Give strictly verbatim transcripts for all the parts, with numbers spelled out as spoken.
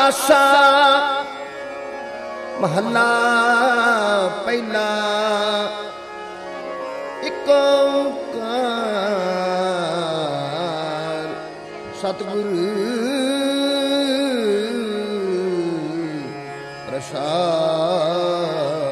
ਆਸਾ ਮਹੱਲਾ ਪਹਿਲਾ। ਇਕ ਓੰਕਾਰ ਸਤਿਗੁਰੂ ਪ੍ਰਸਾਦਿ।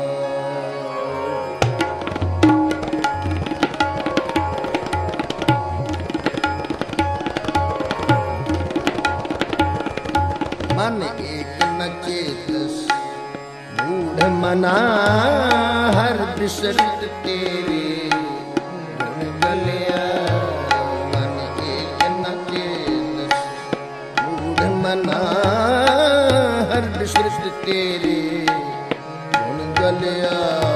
ਮਨ ਏਕ ਨ ਚੇਤਸ ਮੂੜ ਮਨਾ ਹਰ ਬਿਸਰਤ ਤੇਰੇ ਗੁਣ ਗਲਿਆ। ਮਨ ਏਕ ਨ ਚੇਤਸ ਮੂੜ ਮਨਾ ਹਰ ਬਿਸਰਤ ਤੇਰੇ ਗੁਣ ਗਲਿਆ।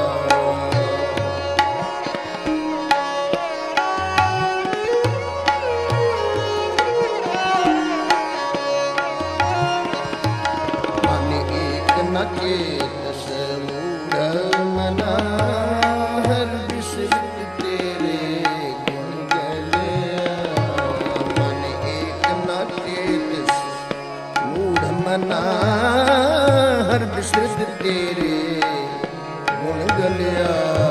ਚੇਤਸ ਮੂੜ ਮਨਾ ਹਰ ਬਿਸਰਤ ਤੇਰੇ ਗੁਣ ਗਲਿਆ। ਮਨ ਏਕ ਨ ਚੇਤਸ ਮੂੜ ਮਨਾ ਹਰ ਬਿਸਰਤ ਤੇਰੇ ਗੁਣ ਗਲਿਆ।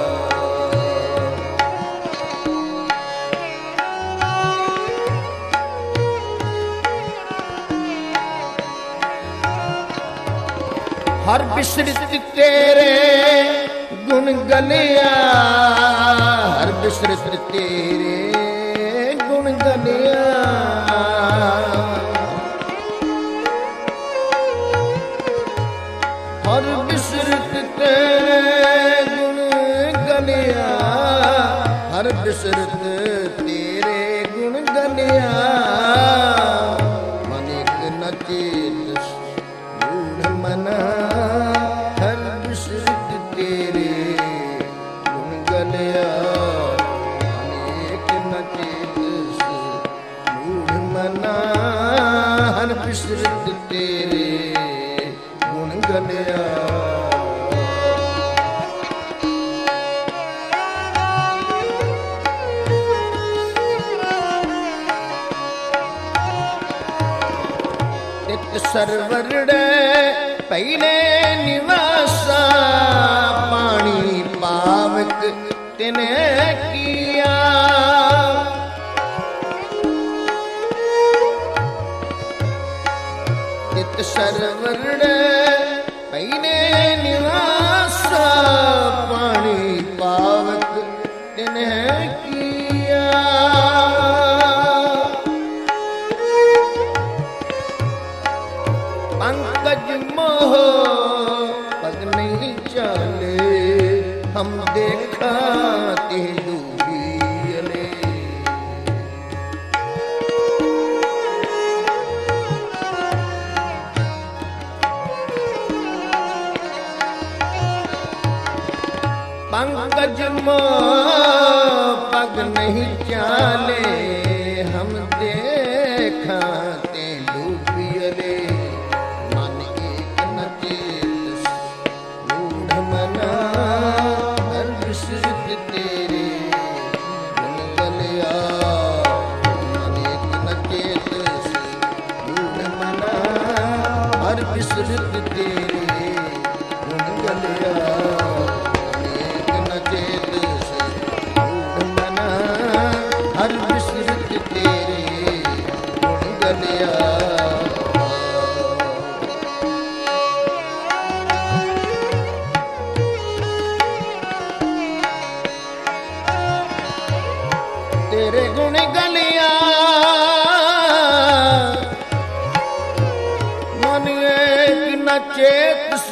ਹਰ ਬਿਸਰਤ ਤੇਰੇ ਗੁਣ ਗਲਿਆ। ਹਰ ਬਿਸਰਤ ਤੇਰੇ ਗੁਣ ਗਲਿਆ। ਹਰ ਬਿਸਰਤ ਤੇਰੇ ਗੁਣ ਗਲਿਆ। ਹਰ ਬਿਸਰਤ ਤੇਰੇ ਗੁਣ ਗਲਿਆ। ਮਨ ਏਕ ਨ ਚੇਤਸ ਮੂੜ ਮਨਾ ਹਰ ਬਿਸਰਤ ਤੇਰੇ ਗੁਣ ਗਲਿਆ। ਅਨੇਕ ਨ ਚੇਤਸ ਮੂੜ ਮਨਾ ਹਰ ਬਿਸਰਤ ਤੇਰੇ ਗੁਣ ਗਲਿਆ। ਇਕ ਸਰਵਰੜੇ ਪਹਿਲੇ ਨਿਵਾਸਾ ਪਾਣੀ ਪਾਵਕ ਤਿਨੇ ਕੀਆ। ਤਿਤ ਸਰਵਰੜੇ ਪਹਿਲੇ ਨਿਵਾਸਾ ਪਾਣੀ ਪਾਵਕ ਤਿਨੇ ਕੀਆ। ਪੰਕਜ ਮੋਹ ਪਗ ਨਹੀਂ ਚਾਲੇ ਹਮ ਦੇਖਾ ਤੇ ਡੂਬੀਲੇ। ਪੰਕਜ ਮੋਹ ਪਗ ਨਹੀਂ ਚਾਲੇ ਹਮ ਦੇਖਾ ਤੇ ਡੂਬੀਲੇ। ਬਿਸਰਤ ਤੇਰੇ ਗੁਣ ਗਲਿਆ। ਅਨੇਕ ਨ ਚੇਤਸ ਮੂੜ ਮਨਾ ਹਰ ਬਿਸਰਤ ਤੇਰੇ ਗੁਣ ਗਲਿਆ। ਤੇਰੇ ਗੁਣ ਗਲਿਆ। ਮਨ ਏਕ ਨ ਚੇਤਸ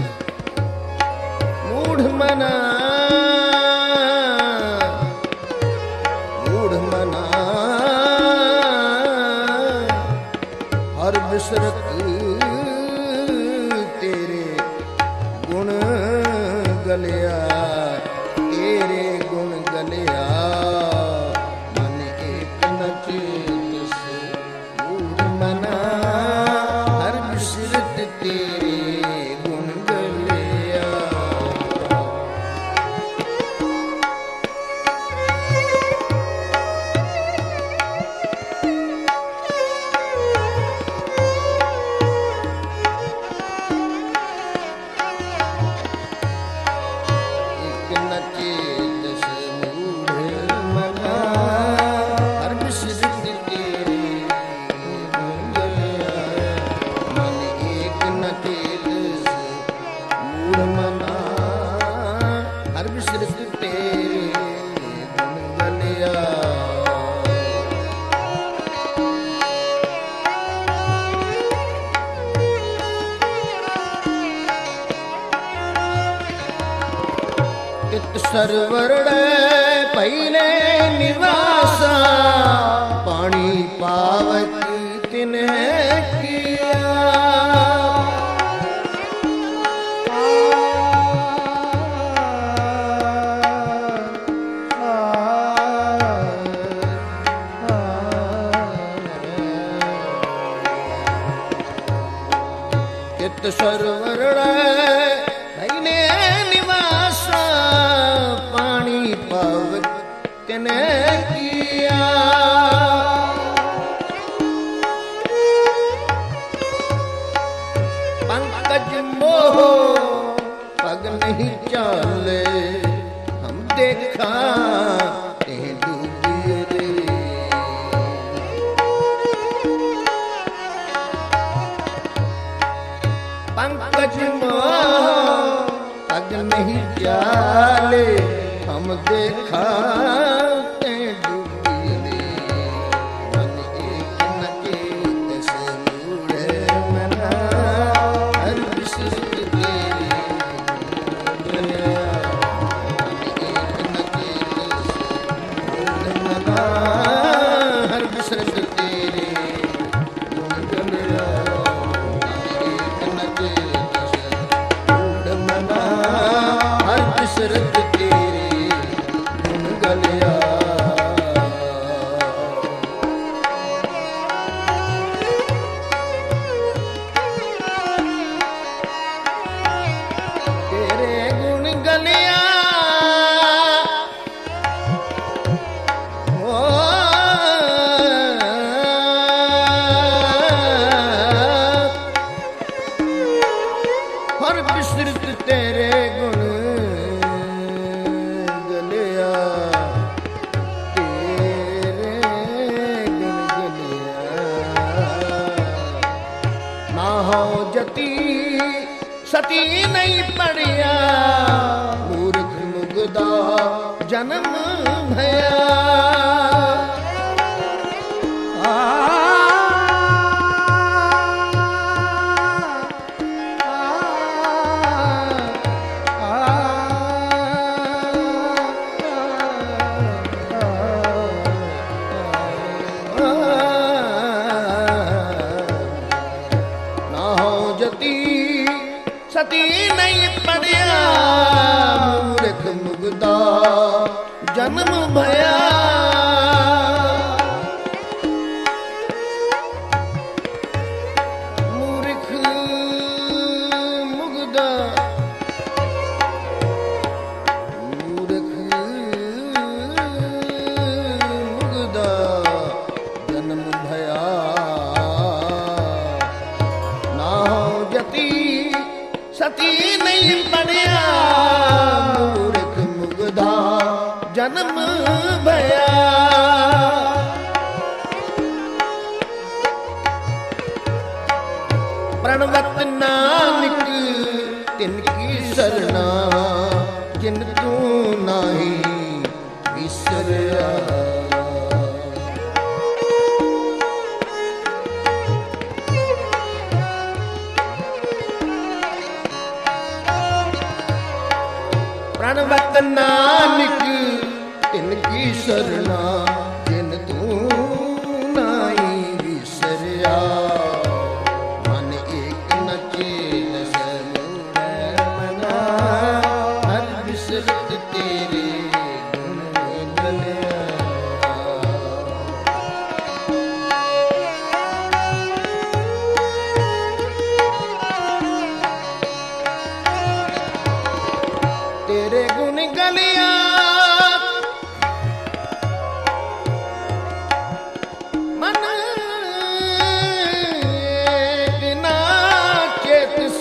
ਮੂੜ ਮਨਾ ਮੂੜ ਮਨਾ ਹਰ ਬਿਸਰਤ ਤੇਰੇ ਗੁਣ ਗਲਿਆ। ਤੇਰੇ ਗੁਣ ਗਲਿਆ। ਮਨ ਏਕ ਨ ਚੇਤਸ ਮੂੜ ਮਨਾ ਹਰ ਬਿਸਰਤ ਤੇਰੇ ਗੁਣ ਗਲਿਆ। ਸਰਵਰੜੈ ਪਹਿਲੇ ਨਿਵਾਸਾ ਪਾਣੀ ਪਾਵਕ ਤਿਨਹਿ ਕੀਆ ਕਿਤ ਸਰਵਰੜੈ ਪਹਿਲੇ ਨਿਵਾਸਾ ਪਾਣੀ ਪਾਵਕ ਤਿਨਹਿ ਕੀਆ ਪੰਕਜ ਮੋਹ ਪਗ ਨਹੀਂ ਚਾਲੇ ਹਮ ਦੇਖਾ ਤੇ ਡੂਬੀ ਰੇ ਪੰਕਜ ਮੋਹ ਪਗ ਨਹੀਂ ਚਾਲੇ ਹਮ ਦੇਖਾ ਤੇ ਡੂਬੀ ਰੇ ਮਨ ਏਕ ਨ ਏਕ ਸਮੂੜੇ ਮਨਾ ਹਰ ਬਿਸਰਤ ਤੇਰੀ ਗਲਿਆ ਮਨ ਏਕ ਨ ਏਕ ਸਮੂੜੇ ਮਨਾ ਹਰ ਬਿਸਰਤ ਤੇਰੀ ਗਲਿਆ ਬਿਸਰਤ ਤੇਰੇ ਗੁਣ ਗਲਿਆ ਤੇਰੇ ਗੁਣ ਗਲਿਆ ਓ ਹਰ ਬਿਸਰਤ ਤੇਰੇ ਗੁਣ ਜਤੀ ਸਤੀ ਨਹੀਂ ਪੜਿਆ ਮੂਰਖ ਮੁਗਦਾ ਜਨਮ ਭਇਆ ਸਤੀ ਨਹੀਂ ਪੜਿਆ ਮੂਰਖ ਮੁਗਦਾ ਜਨਮ ਭਇਆ ਮੂਰਖ ਮੁਗਦਾ ਮੂਰਖ ਮੁਗਦਾ ਜਨਮ ਭਇਆ ਨਾ ਹੋ ਜਤੀ ਸਤੀ ਨਹੀਂ ਪੜਿਆ ਮੂਰਖ ਮੁਗਦਾ ਜਨਮ ਭਇਆ ਪ੍ਰਣਵਤ ਨਾਨਕ ਤਿਨ ਕੀ ਸਰਣਾ ਜਿਨ ਤੂੰ ਨਾਹੀ ਵਿਸਰਿਆ ਪ੍ਰਣਵਤ ਨਾਨਕ ਤਿਨ ਕੀ ਸਰਣਾ ਜਿਨ ਤੂੰ ਨਾਹੀ ਵਿਸਰਿਆ ਮਨ ਏਕ ਨ ਚੇਤ ਸਮੂੜੈ ਮਨਾ ਹਰ ਬਿਸਰਤ ਤੇਰੇ ਗੁਣ ਗਲਿਆ ਤੇਰੇ ਗੁਣ ਗਲਿਆ ਮਨ ਏਕ ਨਾ ਚੇਤਸ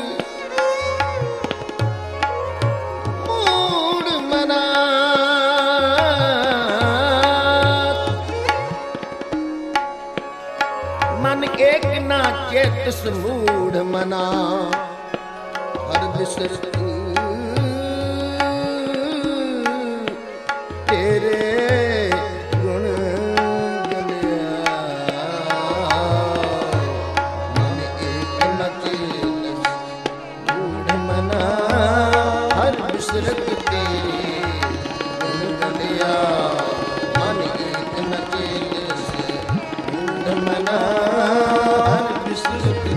ਮੂੜ ਮਨਾ ਮਨ ਏਕ ਨਾ ਚੇਤਸ ਮੂੜ ਮਨਾ ਹਰ ਬਿਸਰਤ ਤੇਰੇ ਗੁਣ ਗਲਿਆ ਮਨ ਏਕ ਨ ਚੇਤਸ ਮੂੜ ਮਨਾ ਹਰ ਬਿਸਰਤ ਤੇਰੇ ਹਰ ਬਿਸਰਤ